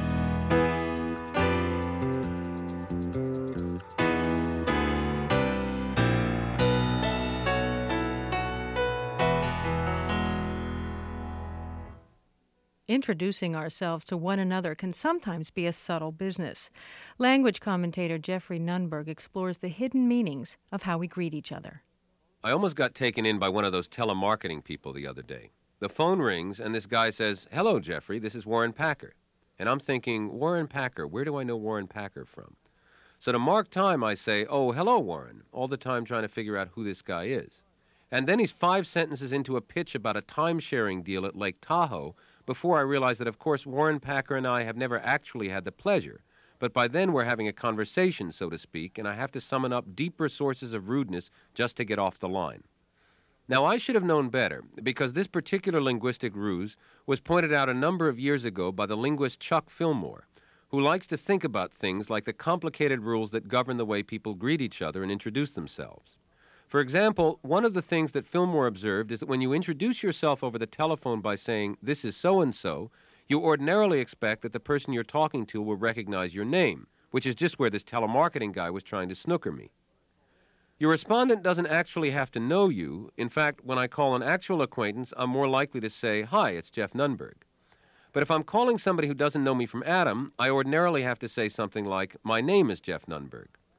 Introducing ourselves to one another can sometimes be a subtle business. Language commentator Jeffrey Nunberg explores the hidden meanings of how we greet each other. I almost got taken in by one of those telemarketing people the other day. The phone rings, and this guy says, "Hello, Jeffrey, this is Warren Packer." And I'm thinking, Warren Packer, where do I know Warren Packer from? So to mark time, I say, "Oh, hello, Warren," all the time trying to figure out who this guy is. And then he's 5 sentences into a pitch about a time-sharing deal at Lake Tahoe before I realize that, of course, Warren Packer and I have never actually had the pleasure. But by then we're having a conversation, so to speak, and I have to summon up deeper sources of rudeness just to get off the line. Now, I should have known better, because this particular linguistic ruse was pointed out a number of years ago by the linguist Chuck Fillmore, who likes to think about things like the complicated rules that govern the way people greet each other and introduce themselves. For example, one of the things that Fillmore observed is that when you introduce yourself over the telephone by saying, "This is so-and-so," you ordinarily expect that the person you're talking to will recognize your name, which is just where this telemarketing guy was trying to snooker me. Your respondent doesn't actually have to know you. In fact, when I call an actual acquaintance, I'm more likely to say, "Hi, it's Jeff Nunberg." But if I'm calling somebody who doesn't know me from Adam, I ordinarily have to say something like, "My name is Jeff Nunberg."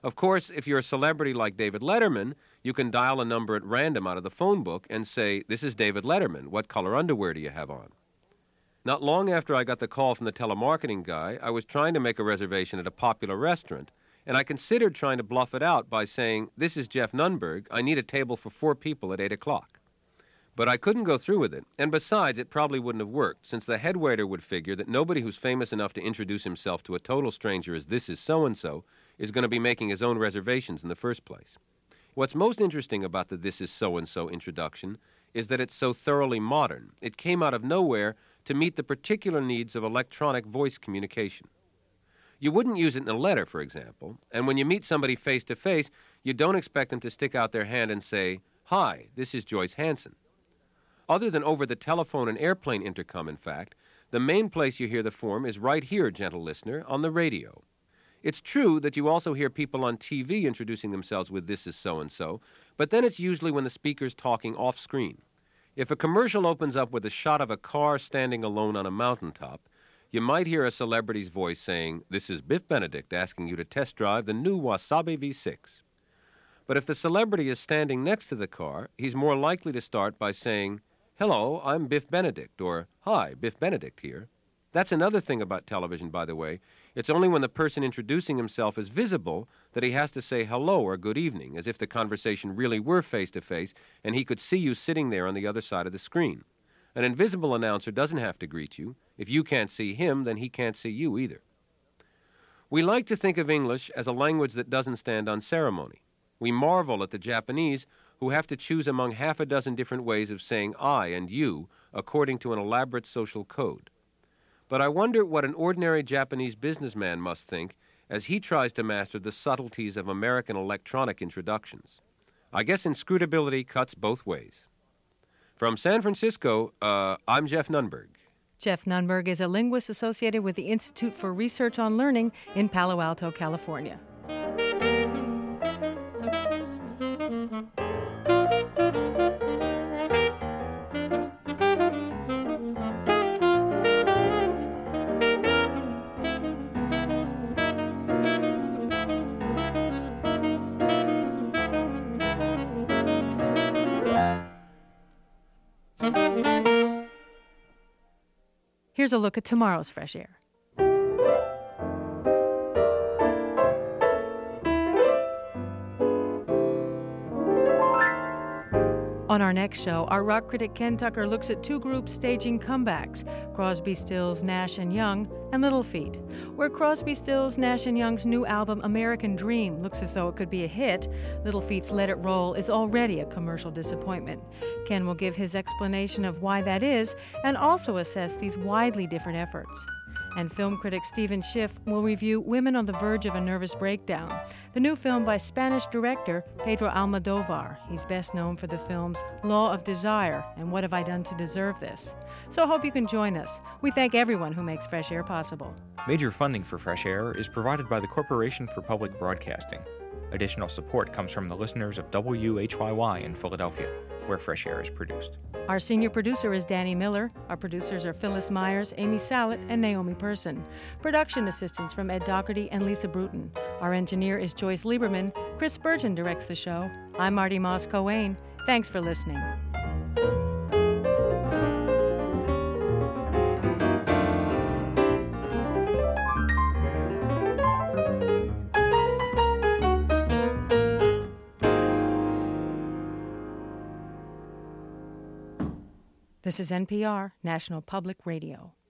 Of course, if you're a celebrity like David Letterman, you can dial a number at random out of the phone book and say, "This is David Letterman. What color underwear do you have on?" Not long after I got the call from the telemarketing guy, I was trying to make a reservation at a popular restaurant, and I considered trying to bluff it out by saying, "This is Jeff Nunberg. I need a table for 4 people at 8 o'clock. But I couldn't go through with it, and besides, it probably wouldn't have worked, since the head waiter would figure that nobody who's famous enough to introduce himself to a total stranger as "This is so-and-so" is going to be making his own reservations in the first place. What's most interesting about the "This is so-and-so" introduction is that it's so thoroughly modern. It came out of nowhere to meet the particular needs of electronic voice communication. You wouldn't use it in a letter, for example, and when you meet somebody face-to-face, you don't expect them to stick out their hand and say, "Hi, this is Joyce Hanson." Other than over the telephone and airplane intercom, in fact, the main place you hear the form is right here, gentle listener, on the radio. It's true that you also hear people on TV introducing themselves with "This is so-and-so," but then it's usually when the speaker's talking off-screen. If a commercial opens up with a shot of a car standing alone on a mountaintop, you might hear a celebrity's voice saying, "This is Biff Benedict asking you to test drive the new Wasabi V6. But if the celebrity is standing next to the car, he's more likely to start by saying, "Hello, I'm Biff Benedict," or "Hi, Biff Benedict here." That's another thing about television, by the way. It's only when the person introducing himself is visible that he has to say hello or good evening, as if the conversation really were face-to-face and he could see you sitting there on the other side of the screen. An invisible announcer doesn't have to greet you. If you can't see him, then he can't see you either. We like to think of English as a language that doesn't stand on ceremony. We marvel at the Japanese who have to choose among half a dozen different ways of saying "I" and "you" according to an elaborate social code. But I wonder what an ordinary Japanese businessman must think as he tries to master the subtleties of American electronic introductions. I guess inscrutability cuts both ways. From San Francisco, I'm Jeff Nunberg. Jeff Nunberg is a linguist associated with the Institute for Research on Learning in Palo Alto, California. Here's a look at tomorrow's Fresh Air. On our next show, our rock critic Ken Tucker looks at 2 groups staging comebacks, Crosby, Stills, Nash & Young, and Little Feat. Where Crosby, Stills, Nash & Young's new album, American Dream, looks as though it could be a hit, Little Feat's Let It Roll is already a commercial disappointment. Ken will give his explanation of why that is, and also assess these widely different efforts. And film critic Stephen Schiff will review Women on the Verge of a Nervous Breakdown, the new film by Spanish director Pedro Almodovar. He's best known for the films Law of Desire and What Have I Done to Deserve This? So I hope you can join us. We thank everyone who makes Fresh Air possible. Major funding for Fresh Air is provided by the Corporation for Public Broadcasting. Additional support comes from the listeners of WHYY in Philadelphia, where Fresh Air is produced. Our senior producer is Danny Miller. Our producers are Phyllis Myers, Amy Sallet, and Naomi Person. Production assistants from Ed Dougherty and Lisa Bruton. Our engineer is Joyce Lieberman. Chris Spurgeon directs the show. I'm Marty Moss-Coane. Thanks for listening. This is NPR, National Public Radio.